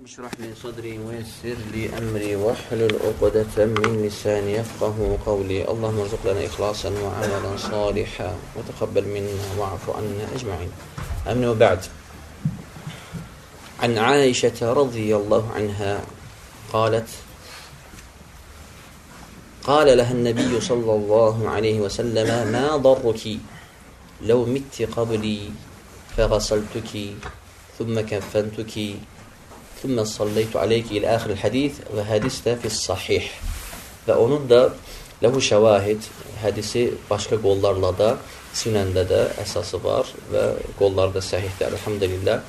اشرح لي صدري ويسر لي أمري واحلل عقدة من لساني يفقهوا قولي اللهم ارزق لنا إخلاصا وعملا صالحا وتقبل منا واعف عنا أجمعين. أما بعد، عن عائشة رضي الله عنها قالت: قال لها النبي صلى الله عليه وسلم: ما ضرك لو مت قبلي فغسلتك ثم كفنتك ثم صليت عليك إلى آخر الحديث. Ve hadis de fi sahih. Ve onun da lehu şevahid, hadisi başka qollarla da sünəndə də əsası var və qolları da səhihdir, elhamdülillah.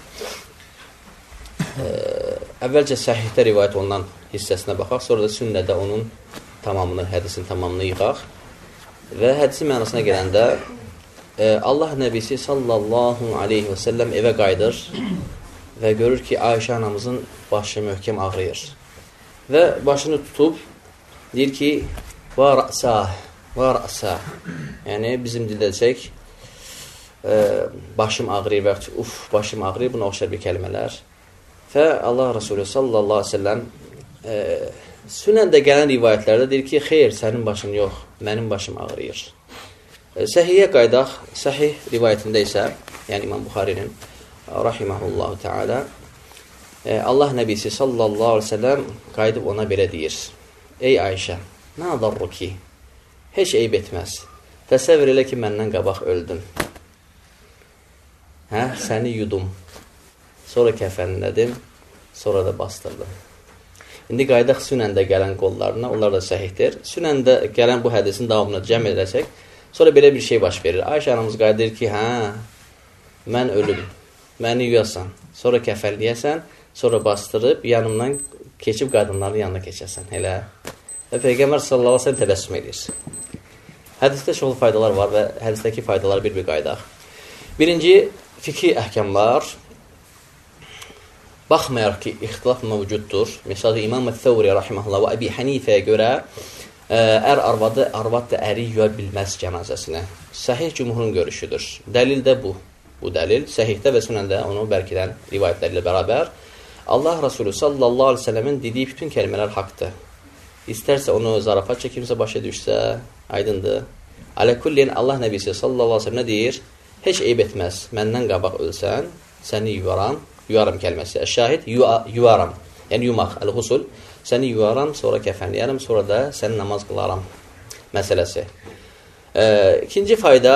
Əvvəlcə səhihdə rivayət olunan hissəsinə baxaq, sonra da sünnədə onun tamamını, hədisin tamamını yığaq. Və hədisin mənasına gələndə Allah Nəbisi sallallahu aleyhi və səlləm evə qayıdır və görür ki, Ayşə anamızın başı möhkəm ağrıyır. Və başını tutub deyir ki, va rə'sə. Yəni, bizim dildə desək, başım ağrıyır və başım ağrıyır, buna oxşar bir kəlmələr. Və Allah Resulü sallallahu aleyhi ve sellem sünəndə gələn rivayətlərdə deyir ki, xeyr, sənin başın yox, mənim başım ağrıyır. Səhiyyə qaydaq, səhih rivayətində isə, yəni İmam Buxarinin rahiməhullahu teala, Allah Nəbisi sallallahu aleyhi ve sellem qayıdıb ona belə deyir: ey Ayşə, nə darru ki, heç eyb etməz. Təsəvvür elə ki, məndən qabaq öldün. Səni yudum. Sonra kəfənlədim, sonra da bastırdım. İndi qaydaq sünəndə gələn qollarına, onlar da səhihdir. Sünəndə gələn bu hədisin davamını cəm edəsək, sonra belə bir şey baş verir. Ayşə anamız qayıdır ki, mən ölüm, məni yuyasan, sonra kəfənləyəsən, sonra bastırıb, yanımdan keçib qadınların yanına keçəsən. Elə. Və Peyğəmbər sallallahu aleyhi ve sellem təbəssüm edir. Hədisdə çoxlu faydalar var və hədisdəki faydaları bir qaydaq. Birinci, fikri əhkamlar. Baxmayaraq ki, ixtilaf mövcuddur. Məsələn, İmam Əth-Thawri rahimehullah və Əbi Hanifəyə görə arvad da əri yuya bilməz cənazəsinə. Səhih cümhurun görüşüdür. Dəlil də bu. Bu dəlil səhihdə və sünəndə onu bərkidən rivayətlərlə bərabər. Allah Resulü sallallahu aleyhi ve sellemin dediyi bütün kəlmələr haqdır. İstərsə onu zarafatça kimsə başa düşsə, aydındır. Aləkullin Allah Nəbisi sallallahu aleyhi ve sellem nə deyir? Heç eyb etməz. Məndən qabaq ölsən, səni yuyaram kəlməsi. Şahid, yuyaram. Yəni yumaq, əl-husul. Səni yuyaram, sonra kəfənləyərəm, sonra da səni namaz qılaram məsələsi. İkinci fayda,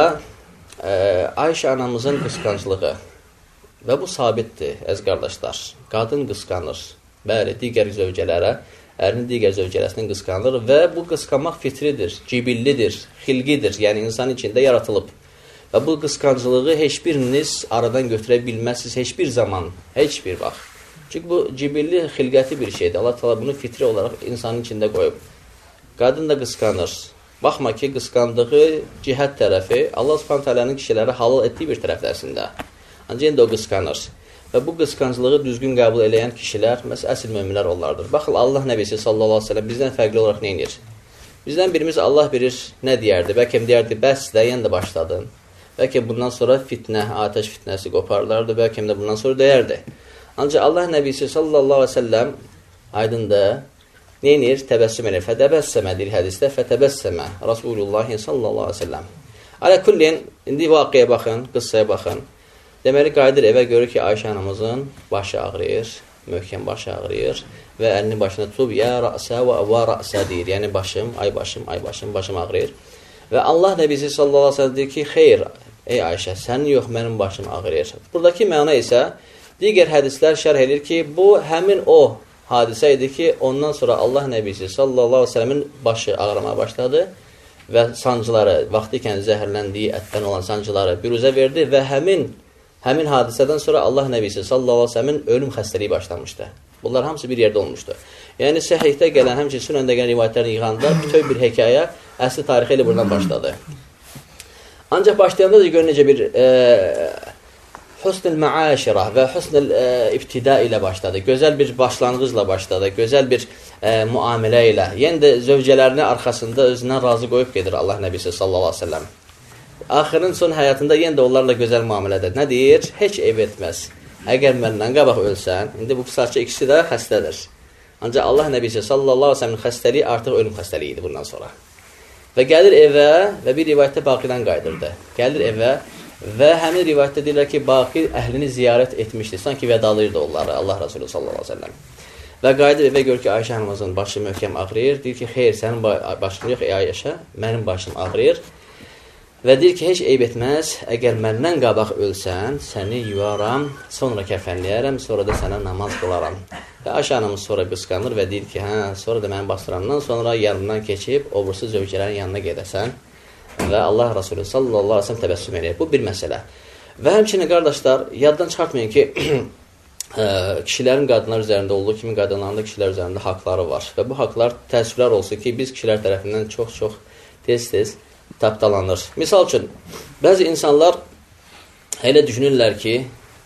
Ayşə anamızın qısqanclığı. Və bu sabitdir, əziz qardaşlar. Qadın qısqanır. Bəli, digər zövcələrə, ərinin digər zövcələsinin qısqanır və bu qısqanmaq fitridir, cibillidir, xilqidir, yəni insan içində yaratılıb. Və bu qısqancılığı heç biriniz aradan götürə bilməzsiniz, heç bir zaman, heç bir vaxt. Çünki bu cibilli, xilqəti bir şeydir. Allah Teala bunu fitri olaraq insanın içində qoyub. Qadın da qısqanır. Baxma ki, qısqandığı cihət tərəfi Allah Subhanahu taala'nın kişilərə halal etdiyi bir tərəfdəsində. Ancaq indi o qısqanır. Və bu qısqancılığı düzgün qəbul eləyən kişilər, məsələn, əsl möminlər onlardır. Baxın, Allah Nəbisi sallallahu aleyhi ve sellem bizdən fərqli olaraq nə edir? Bizdən birimiz Allah bilir nə deyərdi? Bəlkə deyərdi, bəs dəyən də başladın. Bəlkə bundan sonra fitnə, atəş fitnəsi qoparlardı. Bəlkə də bundan sonra deyərdi. Ancaq Allah Nəbisi sallallahu aleyhi ve sellem aydındır, nə edir? Təbəssüm edir. Fətəbəssəmə deyir hədisdə. Fətəbəssəmə Rasulullah sallallahu aleyhi ve sellem. Aləkullin, indi vaqiyə baxın, qıssaya baxın. Deməli, qayıdır evə görür ki, Ayşə anamızın başı ağrıyır, möhkəm başı ağrıyır və əlini başına tutub, ya rə'sə və rə'sə deyir. Yəni, başım, ay başım ağrıyır. Və Allah Nəbisi sallallahu aleyhi ve sellem deyir ki, xeyr, ey Ayşə, sənin yox, mənim başım ağrıyır. Buradakı məna isə, digər hədislər şərh edir ki, bu həmin o hadisə idi ki, ondan sonra Allah Nəbisi sallallahu aleyhi ve sellemin başı ağrımaya başladı və sancıları, vaxtı ikən zəhərləndiyi ətdən olan sancıları büruzə verdi və həmin hadisədən sonra Allah Nəbisi sallallahu aleyhi ve sellemin ölüm xəstəliyi başlamışdı. Bunlar hamısı bir yerdə olmuşdu. Yəni, səhihdə gələn, həmçinin sünəndə gələn rivayətlərin yığanda bütöv bir hekayə əsli tarixi ilə buradan başladı. Ancaq başlayanda da görün necə bir husnul məaşirə və husnul ibtida ilə başladı. Gözəl bir başlanğıcla başladı. Gözəl bir müamilə ilə. Yəni də zövcələrini arxasında özündən razı qoyub gedir Allah Nəbisi sallallahu aleyhi ve sellem. Axırın son həyatında yenə də onlarla gözəl müamilədir. Nə deyir? Heç eyb etməz. əgər məndən qabaq ölsən, indi bu qısacı ikisi də xəstədir. Ancaq Allah Nəbisi sallallahu aleyhi ve sellemin xəstəliyi artıq ölüm xəstəliyidir bundan sonra. Və gəlir evə və bir rivayətdə Baqidən qayıdırdı. Gəlir evə və həmin rivayətdə deyirlər ki, Baqi əhlini ziyarət etmişdi. Sanki vədalayırdı onları Allah Resulü sallallahu aleyhi ve sellem. Və qayıdır evə görür ki, Ayşə hanımızın başı möhkəm ağrıyır. Deyir ki, xeyr, sənin başın yox, Ayşə, mənim başım ağrıyır. Və deyir ki, heç eyb etməz, əgər məndən qabaq ölsən, səni yuvaram, sonra kəfənləyərəm, sonra da sənə namaz qılaram. Və Ayşə hanımız sonra qısqanır və deyir ki, hə, sonra da məni bastırandan sonra yanından keçib, obursu zövcələrin yanına gedəsən və Allah Resulü sallallahu aleyhi ve sellem təbəssüm edir. Bu bir məsələ. Və həmçinin qardaşlar, yaddan çıxartmayın ki, kişilərin qadınlar üzərində olduğu kimi qadınların da kişilər üzərində haqları var. Və bu haqlar təəssüflər olsun ki, biz kişilər tərəfindən çox-çox tez-tez tapdalanır. Misal üçün, bəzi insanlar elə düşünürlər ki,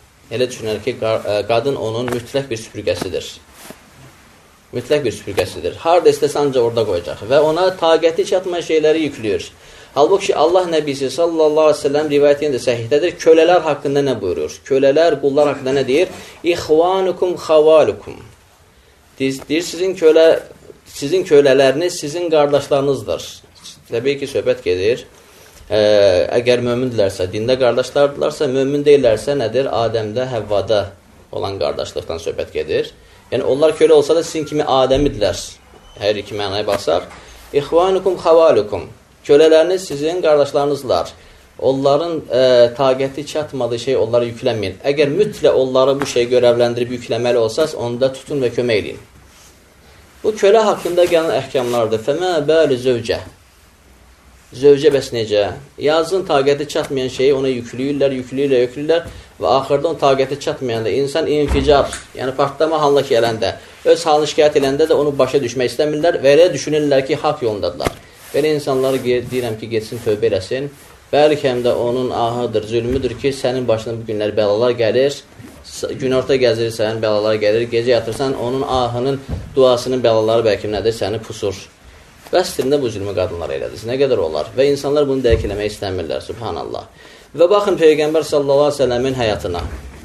qadın onun mütləq bir süpürgəsidir. Mütləq bir süpürgəsidir. Harada istəsə ancaq orada qoyacaq və ona taqəti çatmayan şeyləri yüklüyor. Halbuki Allah Nəbisi sallallahu aleyhi ve sellem rivayətində səhih-dədir. Kölələr haqqında nə buyurur? Kölələr, qullar haqqında nə deyir? İxvanukum xavalukum. Deyir, sizin kölələriniz sizin qardaşlarınızdır. Təbii ki, söhbət gedir. Əgər mömindirlərsə, dində qardaşlardırlarsa, mömin deyirlərsə, nədir? Adəmdə, Həvvada olan qardaşlıqdan söhbət gedir. Yəni, onlar kölə olsa da sizin kimi Adəmidirlər. Hər iki mənaya baxsaq. İxvanukum xavalukum. Kölələriniz sizin qardaşlarınızlar. Onların taqəti çatmadığı şey onlara yüklənməyin. Əgər mütləq onları bu şey görəvləndirib yükləməli olsaz, onda tutun və kömək edin. Bu kölə haqqında gələn əhkamlardır. Fəmə bəli zövcə. Zövcə bəs necə? Yazın taqəti çatmayan şeyi ona yükləyirlər və axırda onun taqəti çatmayanda insan inficar, yəni partlama halına gələndə, öz halını şikayət edəndə də onu başa düşmək istəmirlər və elə düşünürlər ki, haqq yolundadılar. Belə insanları deyirəm ki, getsin tövbə eləsin. Bəlkə həm də onun ahıdır, zülmüdür ki, sənin başına bu günlər bəlalar gəlir, günorta gəzirsən, bəlalar gəlir, gecə yatırsan, onun ahının, duasının bəlaları bəlkə nədir, səni pusur. Bəstirində bu zülmü qadınlar elədir. Nə qədər olar? Və insanlar bunu dərk eləmək istəmirlər, subhanallah. Və baxın Peyğəmbər sallallahu aleyhi ve sellemin həyatına.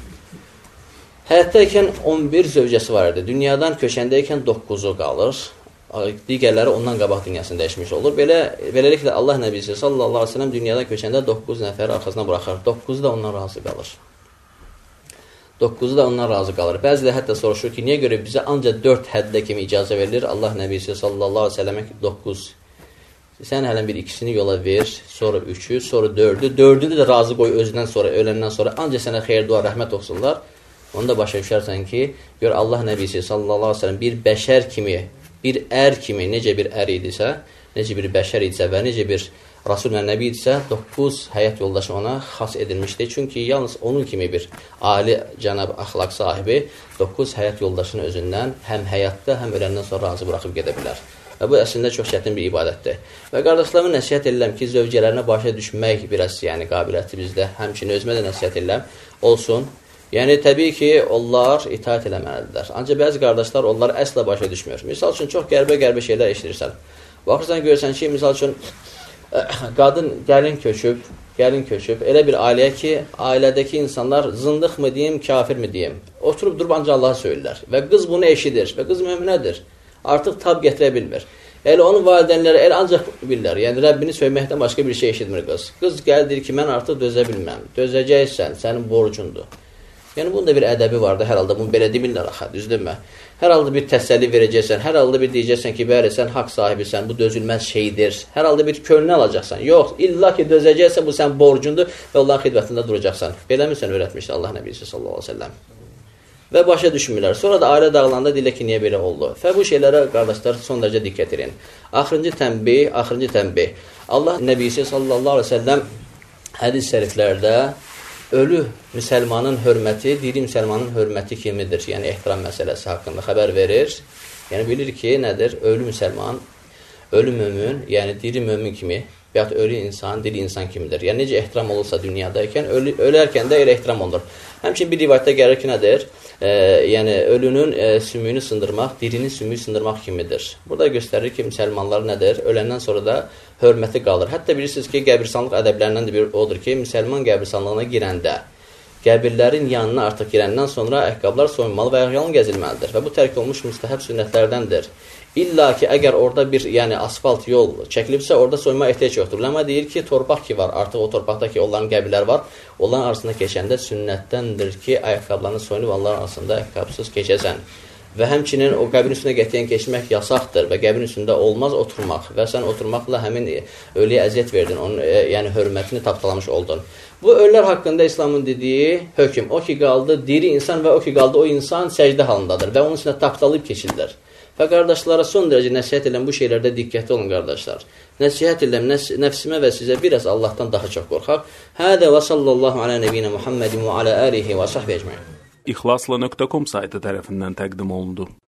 Həyatdaykən 11 zövcəsi var idi. Dünyadan köçəndəykən 9'u qalır. Digərləri ondan qabaq dünyasını dəyişmiş olur. Beləliklə Allah Nəbisi sallallahu aleyhi ve sellem dünyadan köçəndə 9 nəfəri arxasına buraxır. 9'u da ondan razı qalır. 9'u da ondan razı qalır. Bəzilə hətta soruşur ki, niyə görə bizə ancaq 4 həddə kimi icazə verilir? Allah Nəbisi sallallahu aleyhi ve sellemə 9. Sən hələn bir ikisini yola ver, sonra 3'ü, sonra 4'ü. 4'ü də razı qoy özündən sonra, öləndən sonra. Ancaq sənə xeyir, dua, rəhmət olsunlar. Onu da başa düşərsən ki, gör Allah Nəbisi sallallahu aleyhi ve sellem bir bəşər kimi, bir ər kimi, necə bir ər idisə, necə bir bəşər idisə və necə bir Rasul və Nəbi idisə, 9 həyat yoldaşı ona xas edilmişdir. Çünki yalnız onun kimi bir ali cənab əxlaq sahibi 9 həyat yoldaşını özündən həm həyatda, həm öləndən sonra razı buraxıb gedə bilər. Və bu əslində çox çətin bir ibadətdir. Və qardaşlarımı nəsihət edirəm ki, zövcələrinə başa düşmək biraz qabiliyyəti bizdə, həmçinin özümə də nəsihət edirəm, olsun. Yəni, təbii ki, onlar itaat eləməlidirlər. Ancaq bəzi qardaşlar onlar əsla başa düşmür. Misal üçün, çox qəribə şeylər eşidirsən. Baxırsan, görürsən ki, misal üçün, qadın gəlin köçüb, elə bir ailəyə ki, ailədəki insanlar zındıq mı deyim, kafir mi deyim, oturub durub ancaq Allah'a söylürlər. Və qız bunu eşidir və qız möminədir. Artıq tab gətirə bilmir. Elə onun valideynləri elə ancaq bilirlər. Yəni, Rəbbini söyməkdən başqa bir şey eşitmir qız. Qız gəldir ki, mən artıq dözə bilməm. Dözəcəksən, sənin borcundur. Yəni, bunun da bir ədəbi vardı, hər halda bunu belə demirlər axı, düzdürmü? Hər halda bir təsəlli verəcəksən, hər halda bir deyəcəksən ki, bəli, sən haqq sahibisən, bu dözülməz şeydir. Hər halda bir könlünü alacaqsan. Yox, illa ki, dözəcəksən, bu sən borcundur və Allahın xidmətində duracaqsan. Belə mi sən öyrətmişdi Allah Nəbisi sallallahu aleyhi ve sellem? Və başa düşmürlər. Sonra da ailə dağılanda deyirlər ki, niyə belə oldu? Və bu şeylərə, qardaşlar, son dərəcə diqqət edin. Axırıncı tənbih. Allah Nəbisi sallallahu aleyhi ve sellem hədis şəriflərdə ölü müsəlmanın hörməti, diri müsəlmanın hörməti kimidir? Yəni, ehtiram məsələsi haqqında xəbər verir. Yəni, bilir ki, nədir? Ölü müsəlman, ölü mömin, yəni diri mömin kimi, və ya ölü insan, diri insan kimidir? Yəni, necə ehtiram olursa dünyadayken, ölərkən də elə ehtiram olur. Həmçin bir rivayətdə gəlir ki, nədir? Yəni, ölünün sümüyünü sındırmaq, dirinin sümüyü sındırmaq kimidir. Burada göstərir ki, müsəlmanlar nədir? Öləndən sonra da hörməti qalır. Hətta bilirsiniz ki, qəbirstanlıq ədəblərindən də bir odur ki, müsəlman qəbirstanlığına girəndə qəbirlərin yanına artıq girəndən sonra ayaqqabılar soyunmalı və ayaqyalın gəzilməlidir. Və bu tərk olunmuş müstəhəb sünnətlərdəndir. İlla ki, əgər orada bir asfalt yol çəkilibsə, orada soyunma ehtiyac yoxdur. Ləma deyir ki, torpaq ki var, artıq o torpaqdakı onların qəbirlər var, onların arasında keçəndə sünnətdəndir ki, ayaqqabılarını soyunub onların arasında ayaqqabısız keçəsən. Və həmçinin o qəbrin üstünə qətiyyən keçmək yasaqdır və qəbrin üstündə olmaz oturmaq və sən oturmaqla həmin ölüyə əziyyət verdin, onun yəni hörmətini tapdalamış oldun. Bu ölülər haqqında İslamın dediyi hökm, o ki qaldı diri insan və o ki qaldı o insan səcdə halındadır və onun üstünə tapdalayıb keçirlər. Və qardaşlara son dərəcə nəsihət edən bu şeylərdə diqqətli olun qardaşlar. Nəsihət edən nəfsimə və sizə biraz Allahdan daha çox qorxaq. Hədə və sallallahu alə nəbiyinə Muhammedin və alə alihi və sahbihi ecmaîn. İxlasla.com saytı tərəfindən təqdim olundu.